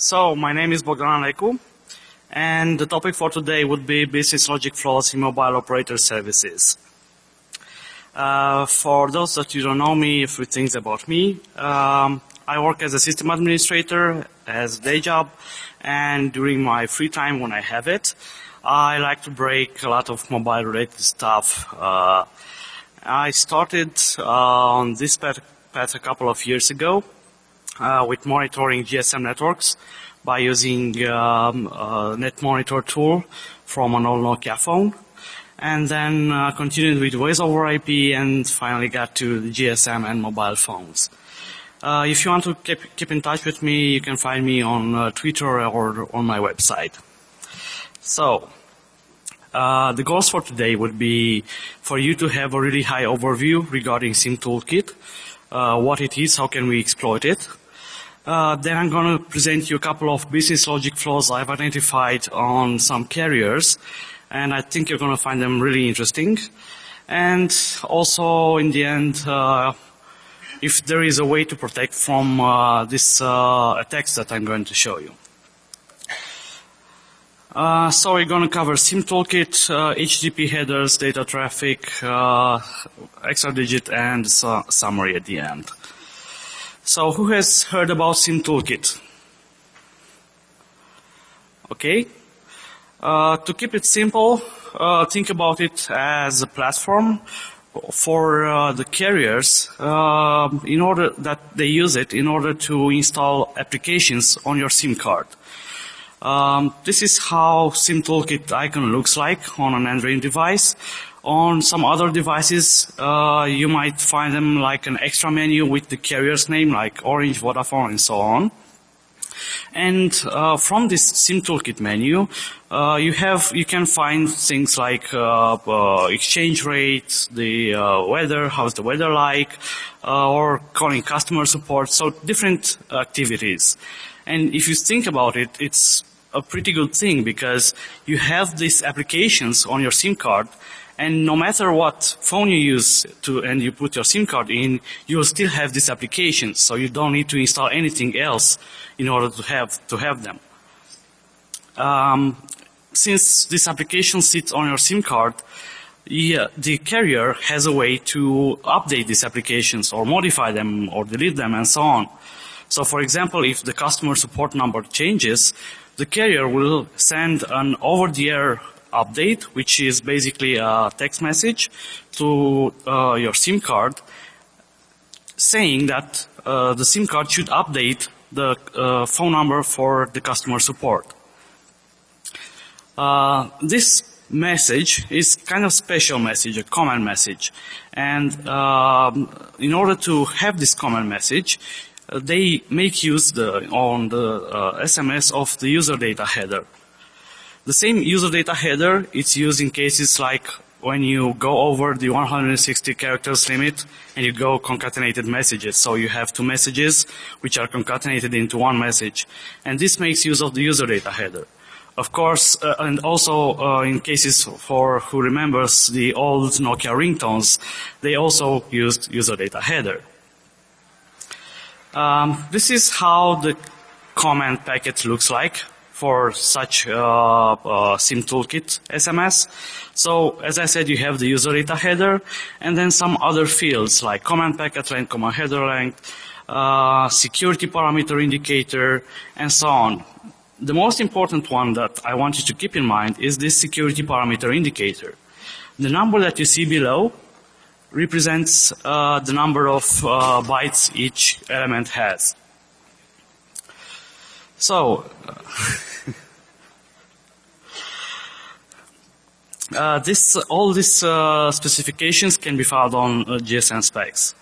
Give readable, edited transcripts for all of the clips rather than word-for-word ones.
So my name is Bogdan Alecu, and the topic for today would be business logic flaws in mobile operator services. For those that you don't know me, a few things about me. I work as a system administrator, as a day job, and during my free time when I have it, I like to break a lot of mobile-related stuff. I started on this path a couple of years ago with monitoring GSM networks by using a Net Monitor tool from an old Nokia phone, and then continued with voice over IP and finally got to the GSM and mobile phones. If you want to keep in touch with me, you can find me on Twitter or on my website. So, the goals for today would be for you to have a really high overview regarding SIM Toolkit, what it is, how can we exploit it. Then I'm going to present you a couple of business logic flaws I've identified on some carriers, and I think you're going to find them really interesting. And also, in the end, if there is a way to protect from this attacks that I'm going to show you. So we're going to cover SIM Toolkit, HTTP headers, data traffic, extra digit, and summary at the end. So who has heard about SIM Toolkit? Okay. To keep it simple, think about it as a platform for the carriers in order that they use it in order to install applications on your SIM card. This is how SIM Toolkit icon looks like on an Android device. On some other devices, you might find them like an extra menu with the carrier's name, like Orange, Vodafone, and so on. And from this SIM Toolkit menu, you can find things like exchange rates, the weather, how's the weather like, or calling customer support, so different activities. And if you think about it, it's a pretty good thing because you have these applications on your SIM card, and no matter what phone you use and you put your SIM card in, you will still have these applications, so you don't need to install anything else in order to have them. Since this application sits on your SIM card, the carrier has a way to update these applications or modify them or delete them and so on. So for example, if the customer support number changes, the carrier will send an over-the-air update, which is basically a text message to your SIM card saying that the SIM card should update the phone number for the customer support. This message is kind of special message, a command message. And in order to have this command message, they make use on the SMS of the user data header. The same user data header is used in cases like when you go over the 160 characters limit and you go concatenated messages. So you have two messages which are concatenated into one message. And this makes use of the user data header. Of course, and also in cases for who remembers the old Nokia ringtones, they also used user data header. This is how the command packet looks like for such SIM Toolkit SMS. So, as I said, you have the user data header, and then some other fields like command packet length, command header length, security parameter indicator, and so on. The most important one that I want you to keep in mind is this security parameter indicator. The number that you see below represents the number of bytes each element has. So, all these specifications can be found on GSM specs.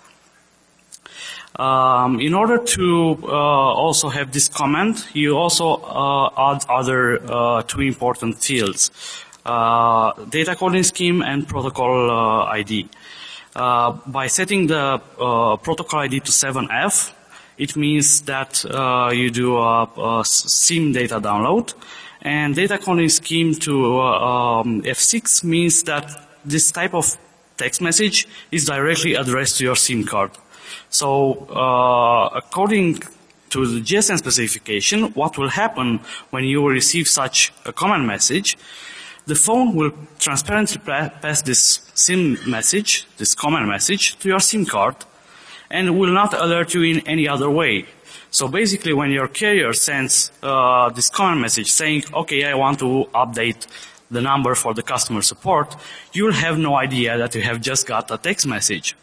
In order to also have this command, you also add other two important fields, data coding scheme and protocol ID. By setting the protocol ID to 7F, it means that you do a SIM data download, and data coding scheme to F6 means that this type of text message is directly addressed to your SIM card. So according to the GSM specification, what will happen when you receive such a command message, the phone will transparently pass this SIM message, this command message, to your SIM card and will not alert you in any other way. So basically when your carrier sends this command message saying, okay, I want to update the number for the customer support, you will have no idea that you have just got a text message.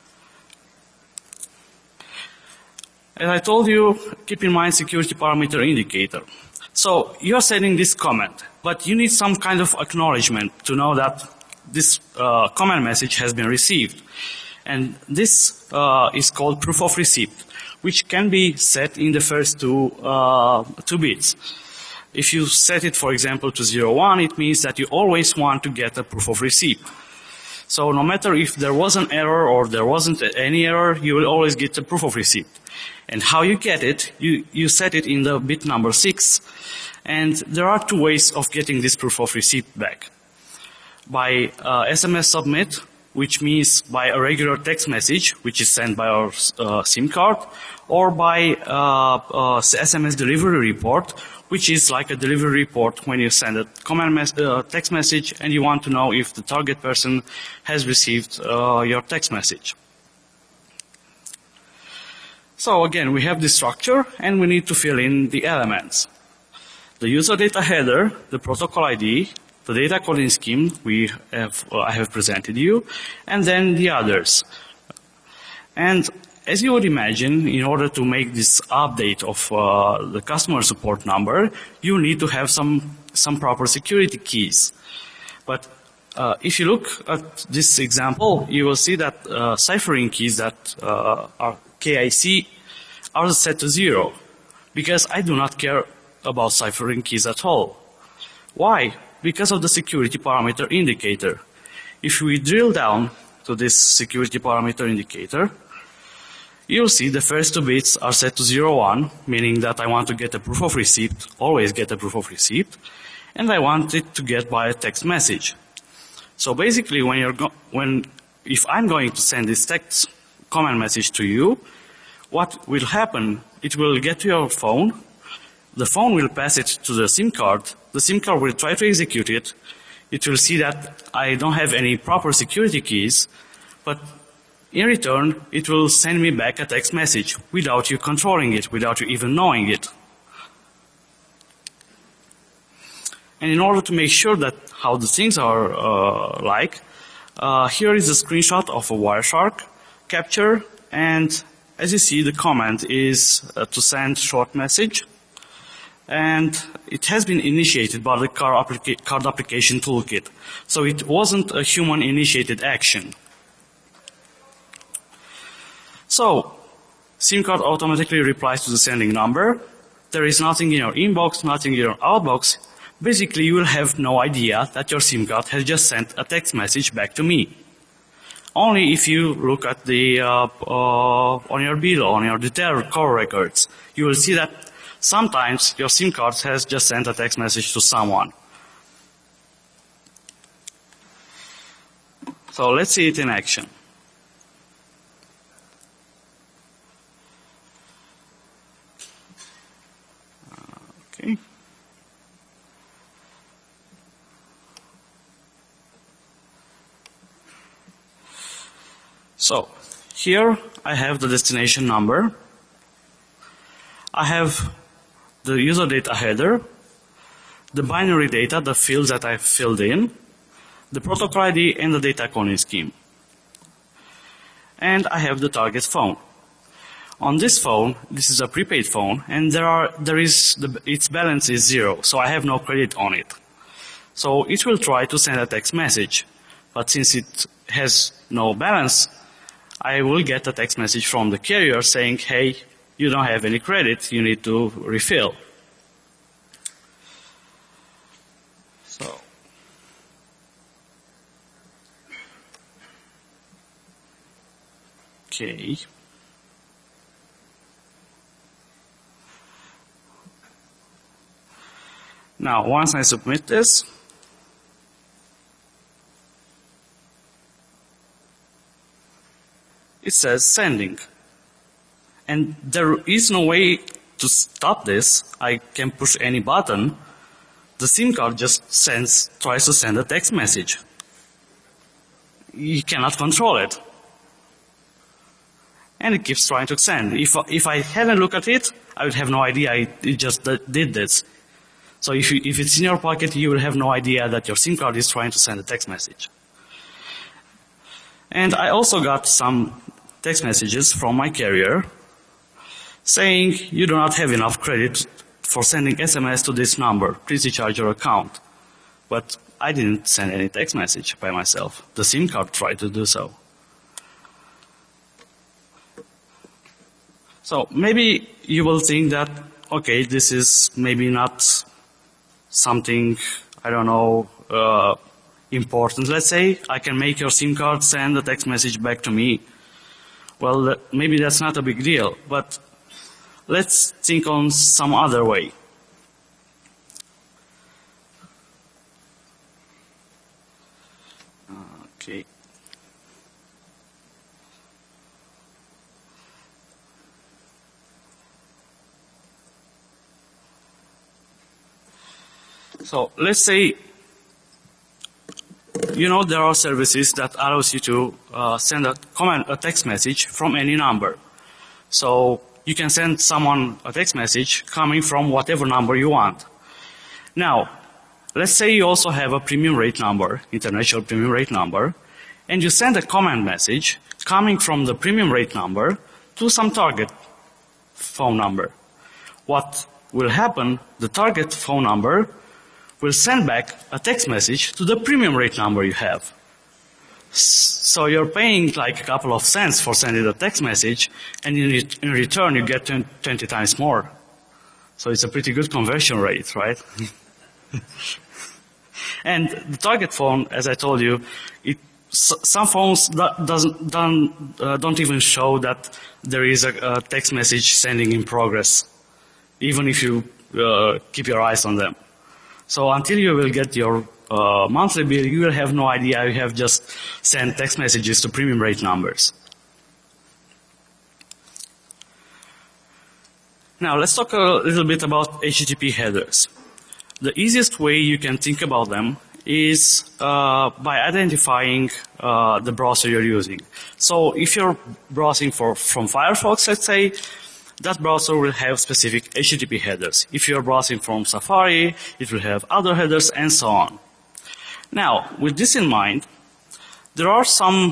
As I told you, keep in mind security parameter indicator. So you're sending this comment, but you need some kind of acknowledgement to know that this command message has been received. And this is called proof of receipt, which can be set in the first two bits. If you set it, for example, to 01, it means that you always want to get a proof of receipt. So no matter if there was an error or there wasn't any error, you will always get a proof of receipt. And how you get it, you set it in the bit number 6. And there are two ways of getting this proof of receipt back. By SMS submit, which means by a regular text message, which is sent by our SIM card, or by SMS delivery report, which is like a delivery report when you send a text message and you want to know if the target person has received your text message. So again, we have this structure and we need to fill in the elements. The user data header, the protocol ID, the data coding scheme I have presented you, and then the others. And as you would imagine, in order to make this update of the customer support number, you need to have some proper security keys. But if you look at this example, you will see that ciphering keys that are KIC are set to 0, because I do not care about ciphering keys at all. Why? Because of the security parameter indicator. If we drill down to this security parameter indicator, you'll see the first two bits are set to 01, meaning that I want to get a proof of receipt, always get a proof of receipt, and I want it to get by a text message. So basically, if I'm going to send this text command message to you, what will happen? It will get to your phone. The phone will pass it to the SIM card. The SIM card will try to execute it. It will see that I don't have any proper security keys, but in return, it will send me back a text message without you controlling it, without you even knowing it. And in order to make sure that how the things are here is a screenshot of a Wireshark capture, and as you see, the command is to send short message, and it has been initiated by the card application toolkit. So it wasn't a human initiated action. So SIM card automatically replies to the sending number. There is nothing in your inbox, nothing in your outbox. Basically, you will have no idea that your SIM card has just sent a text message back to me. Only if you look at the on your bill, on your detailed call records, you will see that sometimes your SIM card has just sent a text message to someone. So let's see it in action. Okay. So here I have the destination number. I have the user data header, the binary data, the fields that I've filled in, the protocol ID, and the data coding scheme. And I have the target phone. On this phone, this is a prepaid phone, and its balance is 0, so I have no credit on it. So it will try to send a text message, but since it has no balance, I will get a text message from the carrier saying, hey, you don't have any credit, you need to refill. So, okay. Now, once I submit this, it says sending. And there is no way to stop this, I can push any button. The SIM card just tries to send a text message. You cannot control it. And it keeps trying to send. If I hadn't looked at it, I would have no idea it just did this. So if it's in your pocket, you will have no idea that your SIM card is trying to send a text message. And I also got some text messages from my carrier saying you do not have enough credit for sending SMS to this number. Please recharge your account. But I didn't send any text message by myself. The SIM card tried to do so. So maybe you will think that, okay, this is maybe not something, I don't know, important, let's say. I can make your SIM card send a text message back to me. Well, maybe that's not a big deal, but let's think on some other way. Okay. So let's say, there are services that allows you to send a text message from any number. So you can send someone a text message coming from whatever number you want. Now, let's say you also have a premium rate number, international premium rate number, and you send a command message coming from the premium rate number to some target phone number. What will happen, the target phone number will send back a text message to the premium rate number you have. So you're paying like a couple of cents for sending a text message, and in return you get 20 times more. So it's a pretty good conversion rate, right? And the target phone, as I told you, some phones don't even show that there is a text message sending in progress, even if you keep your eyes on them. So until you will get your monthly bill, you will have no idea. You have just sent text messages to premium rate numbers. Now let's talk a little bit about HTTP headers. The easiest way you can think about them is by identifying the browser you're using. So if you're browsing from Firefox, let's say, that browser will have specific HTTP headers. If you're browsing from Safari, it will have other headers and so on. Now, with this in mind, there are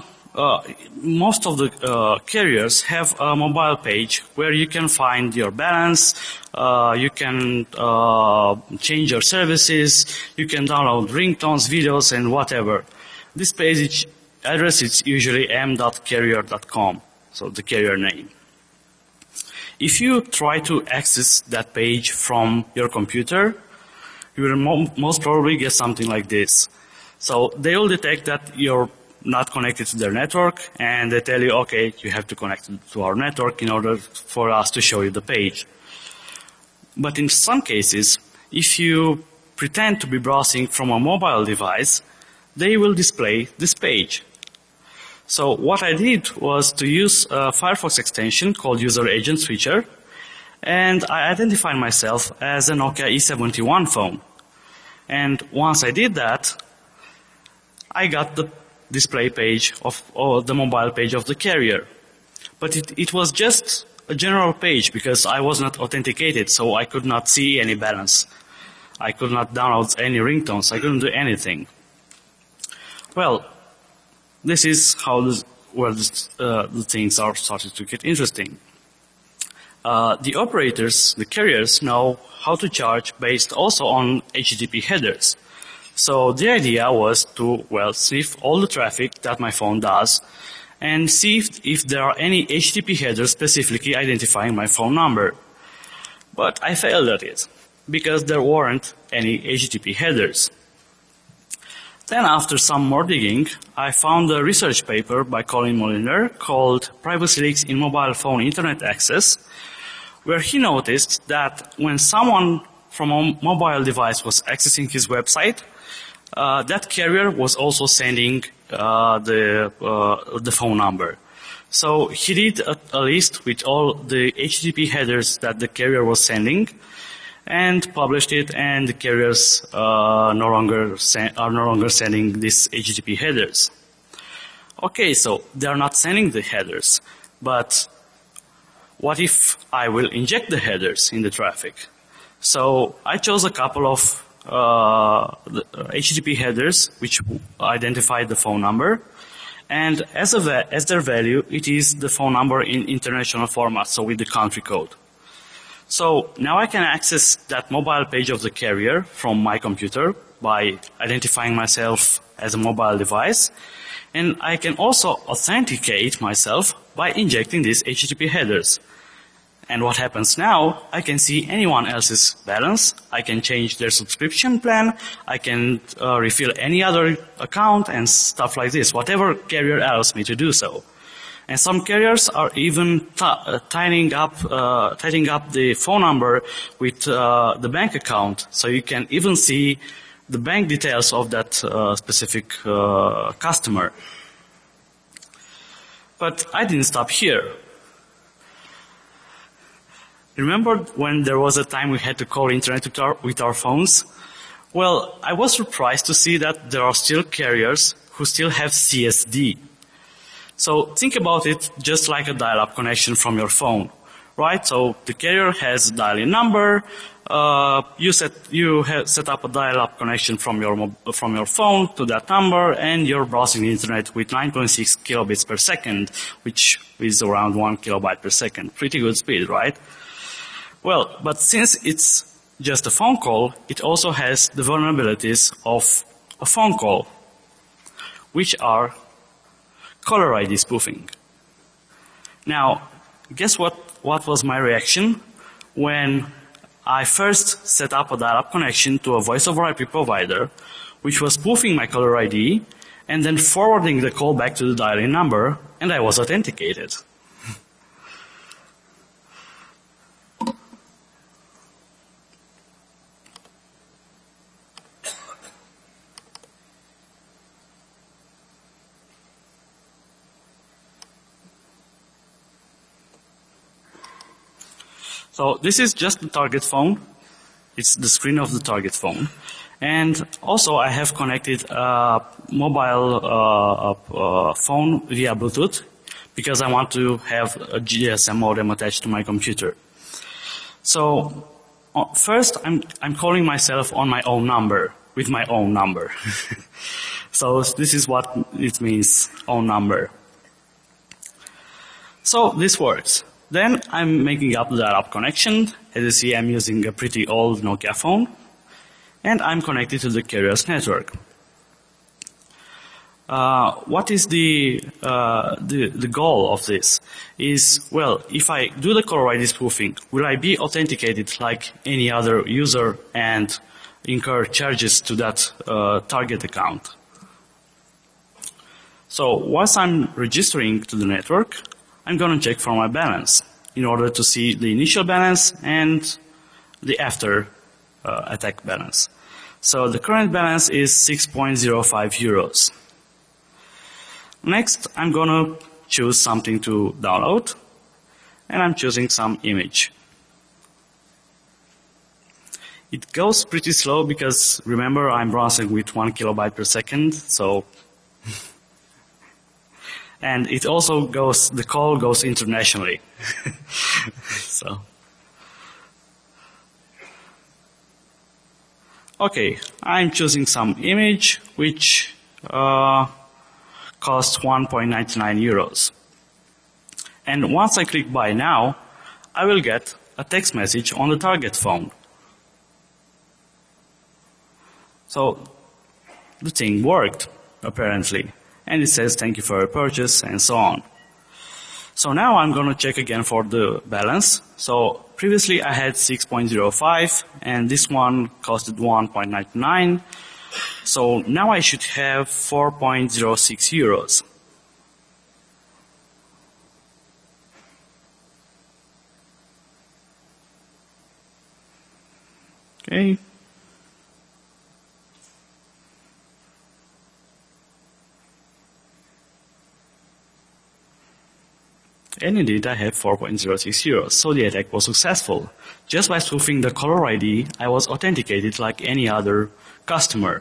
most of the carriers have a mobile page where you can find your balance, you can change your services, you can download ringtones, videos, and whatever. This page address is usually m.carrier.com, so the carrier name. If you try to access that page from your computer, you will most probably get something like this. So they will detect that you're not connected to their network, and they tell you, okay, you have to connect to our network in order for us to show you the page. But in some cases, if you pretend to be browsing from a mobile device, they will display this page. So what I did was to use a Firefox extension called User Agent Switcher, and I identified myself as a Nokia E71 phone. And once I did that, I got the display page or the mobile page of the carrier. But it was just a general page because I was not authenticated, so I could not see any balance. I could not download any ringtones. I couldn't do anything. Well, this is how the things are starting to get interesting. The operators, the carriers, know how to charge based also on HTTP headers. So the idea was to, sniff all the traffic that my phone does and see if there are any HTTP headers specifically identifying my phone number. But I failed at it because there weren't any HTTP headers. Then after some more digging, I found a research paper by Colin Moliner called Privacy Leaks in Mobile Phone Internet Access, where he noticed that when someone from a mobile device was accessing his website, that carrier was also sending the phone number. So he did a list with all the HTTP headers that the carrier was sending and published it, and the carriers are no longer sending these HTTP headers. Okay, so they are not sending the headers, but what if I will inject the headers in the traffic? So I chose a couple of HTTP headers which identified the phone number, and as their value, it is the phone number in international format, so with the country code. So now I can access that mobile page of the carrier from my computer by identifying myself as a mobile device, and I can also authenticate myself by injecting these HTTP headers. And what happens now, I can see anyone else's balance, I can change their subscription plan, I can refill any other account and stuff like this, whatever carrier allows me to do so. And some carriers are even tying up the phone number with the bank account, so you can even see the bank details of that specific customer. But I didn't stop here. Remember when there was a time we had to call internet with our phones? Well, I was surprised to see that there are still carriers who still have CSD. So think about it just like a dial-up connection from your phone, right? So the carrier has a dial-in number. You set up a dial-up connection from your phone to that number, and you're browsing the internet with 9.6 kilobits per second, which is around 1 kilobyte per second. Pretty good speed, right? Well, but since it's just a phone call, it also has the vulnerabilities of a phone call, which are caller ID spoofing. Now, guess what was my reaction when I first set up a dial-up connection to a voice over IP provider, which was spoofing my caller ID and then forwarding the call back to the dial-in number, and I was authenticated. So this is just the target phone. It's the screen of the target phone. And also I have connected a mobile phone via Bluetooth because I want to have a GSM modem attached to my computer. So first I'm calling myself on my own number, with my own number. So this is what it means, own number. So this works. Then I'm making up the dial-up connection. As you see, I'm using a pretty old Nokia phone, and I'm connected to the carrier's network. What is the goal of this? Is, well, if I do the caller ID spoofing, will I be authenticated like any other user and incur charges to that target account? So once I'm registering to the network, I'm going to check for my balance in order to see the initial balance and the after attack balance. So the current balance is 6.05 euros. Next, I'm going to choose something to download, and I'm choosing some image. It goes pretty slow because, remember, I'm browsing with 1 kilobyte per second, so and it also goes, the call goes internationally. So. Okay, I'm choosing some image which costs 1.99 euros. And once I click buy now, I will get a text message on the target phone. So the thing worked, apparently. And it says thank you for your purchase and so on. So now I'm going to check again for the balance. So previously I had 6.05 and this one costed 1.99. So now I should have 4.06 euros. Okay. And indeed, I have 4.06 euros, so the attack was successful. Just by spoofing the caller ID, I was authenticated like any other customer.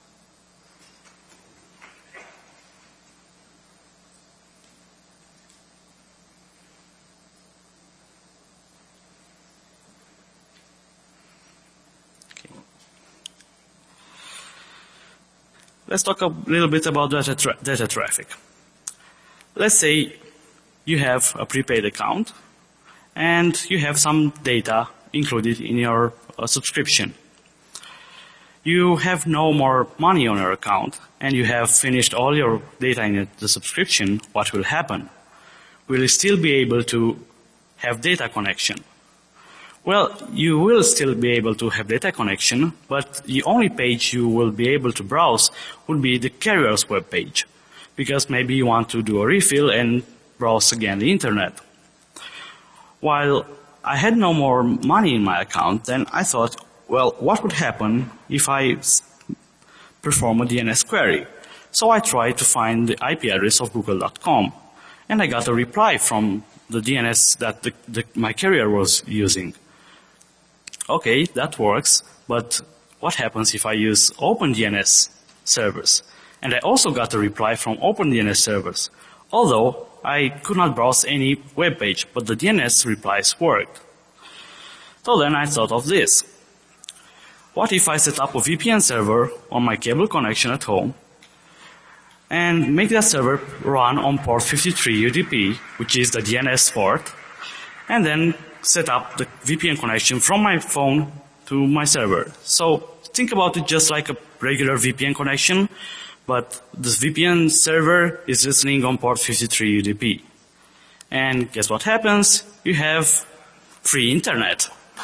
Let's talk a little bit about data traffic. Let's say you have a prepaid account and you have some data included in your subscription. You have no more money on your account and you have finished all your data in the subscription. What will happen? Will you still be able to have data connection? Well, you will still be able to have data connection, but the only page you will be able to browse would be the carrier's web page, because maybe you want to do a refill and browse again the internet. While I had no more money in my account, then I thought, well, what would happen if I perform a DNS query? So I tried to find the IP address of google.com, and I got a reply from the DNS that my carrier was using. Okay, that works, but what happens if I use OpenDNS servers? And I also got a reply from OpenDNS servers, although I could not browse any web page, but the DNS replies worked. So then I thought of this. What if I set up a VPN server on my cable connection at home and make that server run on port 53 UDP, which is the DNS port, and then set up the VPN connection from my phone to my server. So think about it just like a regular VPN connection, but this VPN server is listening on port 53 UDP. And guess what happens? You have free internet.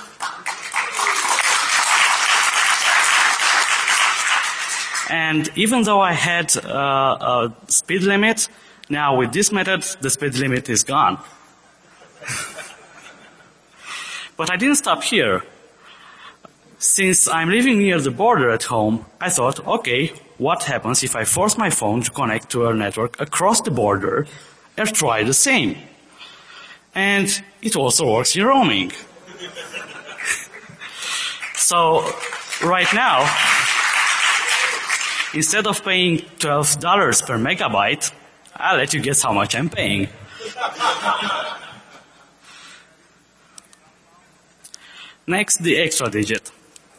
And even though I had a speed limit, now with this method, the speed limit is gone. But I didn't stop here. Since I'm living near the border at home, I thought, okay, what happens if I force my phone to connect to a network across the border and try the same? And it also works in roaming. So right now, instead of paying $12 per megabyte, I'll let you guess how much I'm paying. Next, the extra digit.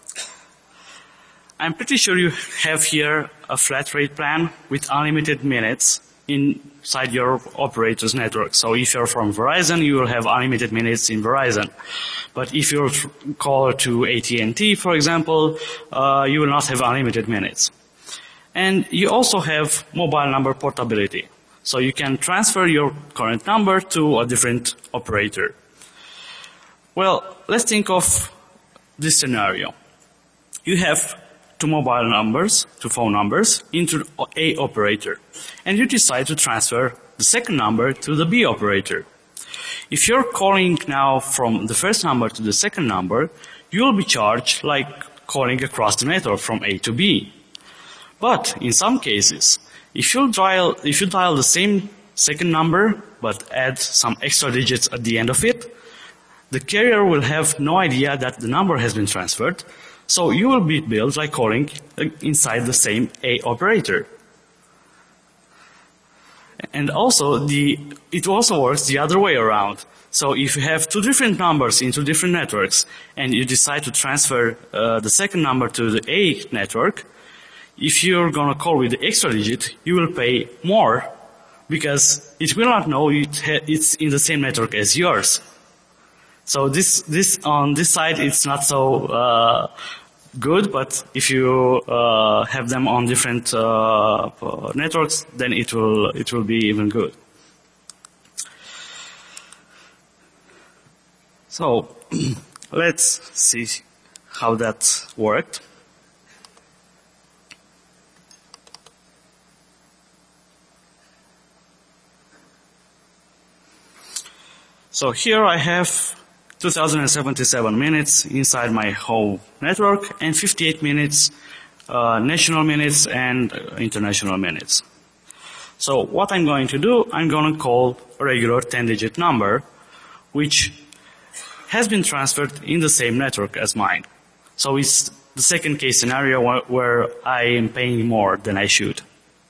I'm pretty sure you have here a flat rate plan with unlimited minutes inside your operator's network. So if you're from Verizon, you will have unlimited minutes in Verizon. But if you're caller to AT&T, for example, you will not have unlimited minutes. And you also have mobile number portability. So you can transfer your current number to a different operator. Well, let's think of this scenario. You have two mobile numbers, two phone numbers, into A operator. And you decide to transfer the second number to the B operator. If you're calling now from the first number to the second number, you will be charged like calling across the network from A to B. But in some cases, if you dial the same second number, but add some extra digits at the end of it, the carrier will have no idea that the number has been transferred, so you will be billed like calling inside the same A operator. And also, it also works the other way around. So if you have two different numbers into different networks, and you decide to transfer the second number to the A network, if you're going to call with the extra digit, you will pay more because it will not know it's in the same network as yours. So this on this side it's not so good, but if you have them on different networks, then it will be even good. So let's see how that worked. So here I have 2077 minutes inside my whole network and 58 minutes national minutes and international minutes. So what I'm going to do, I'm going to call a regular 10-digit number, which has been transferred in the same network as mine. So it's the second case scenario where I am paying more than I should.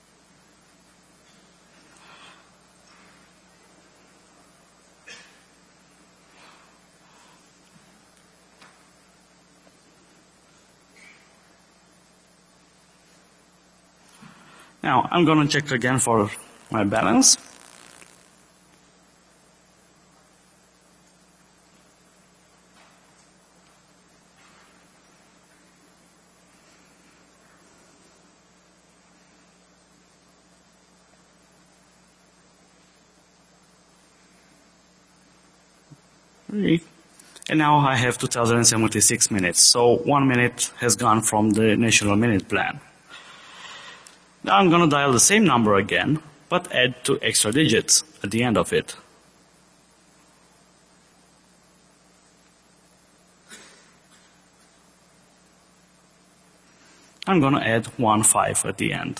Now I'm going to check again for my balance. And now I have 2076 minutes. So 1 minute has gone from the national minute plan. Now I'm going to dial the same number again, but add 2 extra digits at the end of it. I'm going to add 15 at the end.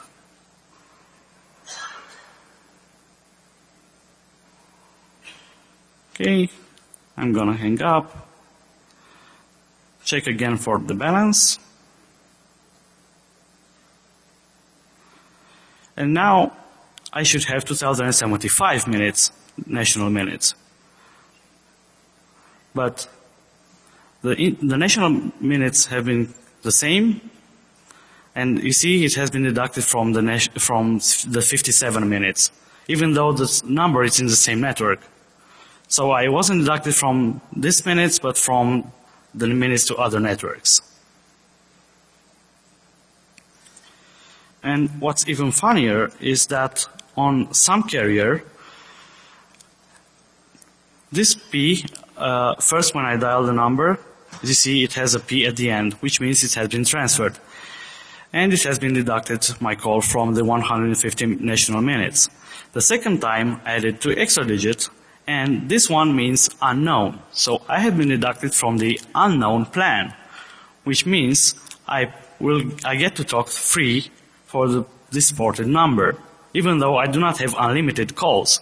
Okay, I'm going to hang up, check again for the balance. And now I should have 2075 minutes, national minutes. But the national minutes have been the same, and you see it has been deducted from the 57 minutes, even though the number is in the same network. So I wasn't deducted from these minutes, but from the minutes to other networks. And what's even funnier is that on some carrier, this P, first when I dial the number, you see it has a P at the end, which means it has been transferred. And it has been deducted, my call, from the 150 national minutes. The second time I added 2 extra digits, and this one means unknown. So I have been deducted from the unknown plan, which means I get to talk free for this ported number, even though I do not have unlimited calls.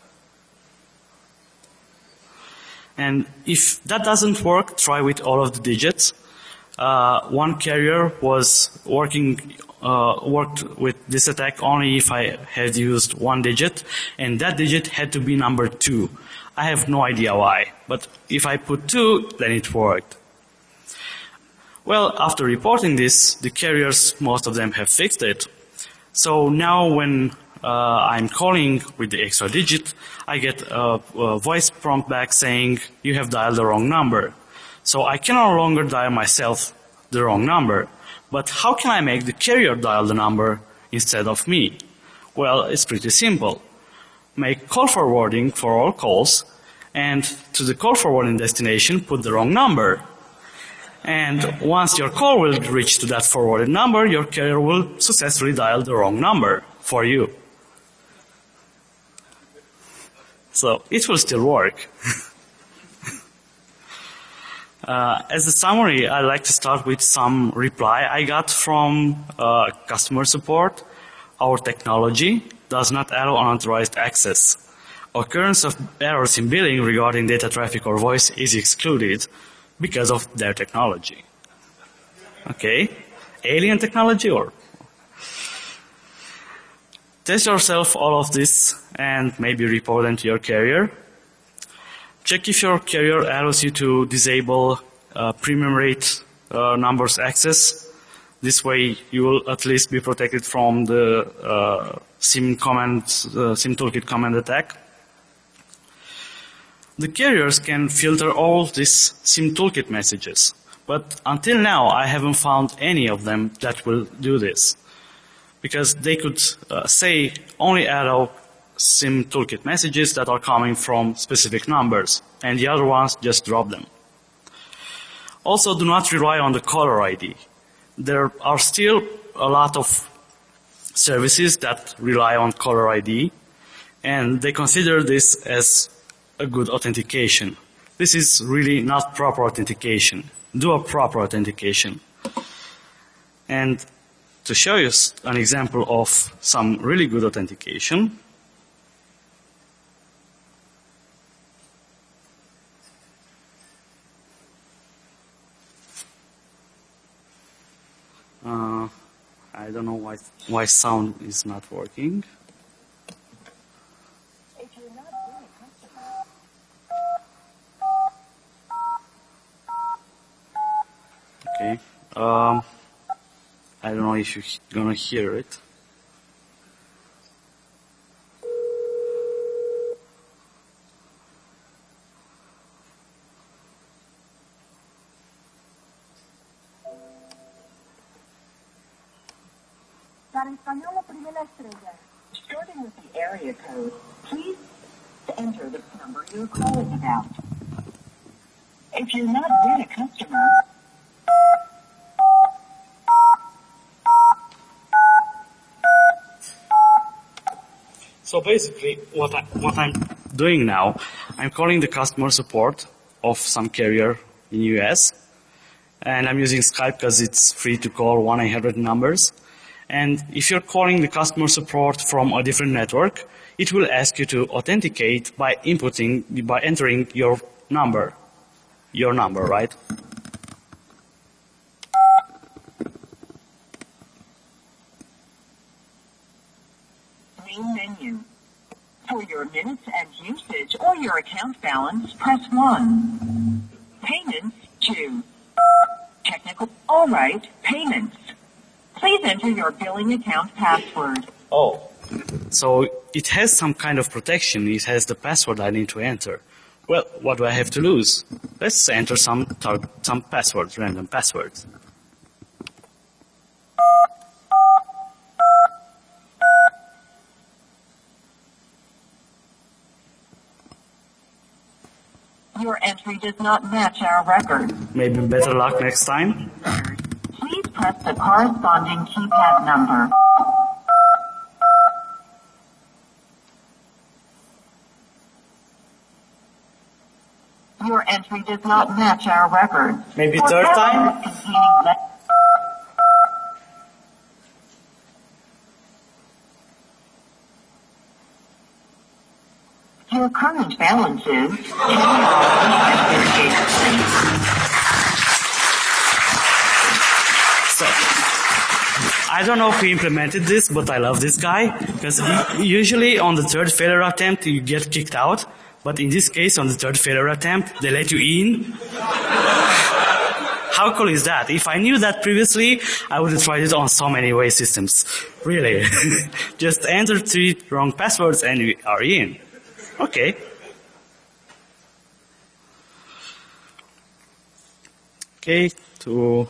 And if that doesn't work, try with all of the digits. One carrier was worked with this attack only if I had used 1 digit, and that digit had to be number 2. I have no idea why, but if I put 2, then it worked. Well, after reporting this, the carriers, most of them have fixed it. So now when I'm calling with the extra digit, I get a voice prompt back saying, you have dialed the wrong number. So I can no longer dial myself the wrong number. But how can I make the carrier dial the number instead of me? Well, it's pretty simple. Make call forwarding for all calls, and to the call forwarding destination, put the wrong number. And once your call will reach to that forwarded number, your carrier will successfully dial the wrong number for you. So it will still work. As a summary, I'd like to start with some reply I got from customer support. Our technology does not allow unauthorized access. Occurrence of errors in billing regarding data traffic or voice is excluded because of their technology. Okay? Alien technology or? Test yourself all of this and maybe report them to your carrier. Check if your carrier allows you to disable premium rate numbers access. This way you will at least be protected from the SIM toolkit command attack. The carriers can filter all these SIM toolkit messages, but until now I haven't found any of them that will do this. Because they could say only allow SIM toolkit messages that are coming from specific numbers, and the other ones just drop them. Also, do not rely on the caller ID. There are still a lot of services that rely on caller ID, and they consider this as a good authentication. This is really not proper authentication. Do a proper authentication. And to show you an example of some really good authentication. I don't know why sound is not working. Okay. I don't know if you're gonna hear it. Starting with the area code, please enter the number you're calling about. If you're not yet a customer, so basically, what I'm doing now, I'm calling the customer support of some carrier in US, and I'm using Skype because it's free to call 1-800 numbers. And if you're calling the customer support from a different network, it will ask you to authenticate by entering your number, right? main menu. For your minutes and usage or your account balance, press 1. Payments, 2. Technical, all right, payments. Please enter your billing account password. Oh, so it has some kind of protection. It has the password I need to enter. Well, what do I have to lose? Let's enter some passwords, random passwords. Your entry does not match our record. Maybe better luck next time. Please press the corresponding keypad number. Your entry does not match our record. Maybe third time? Your current balance is So, I don't know who implemented this, but I love this guy, because usually on the third failure attempt you get kicked out, but in this case on the third failure attempt they let you in. How cool is that? If I knew that previously, I would have tried it on so many way systems. Really. Just enter 3 wrong passwords and you are in. Okay. Okay, to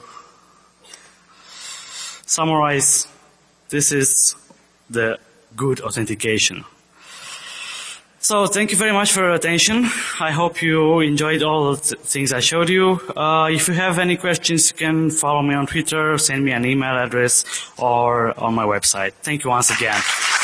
summarize, this is the good authentication. So thank you very much for your attention. I hope you enjoyed all the things I showed you. If you have any questions, you can follow me on Twitter, send me an email address, or on my website. Thank you once again.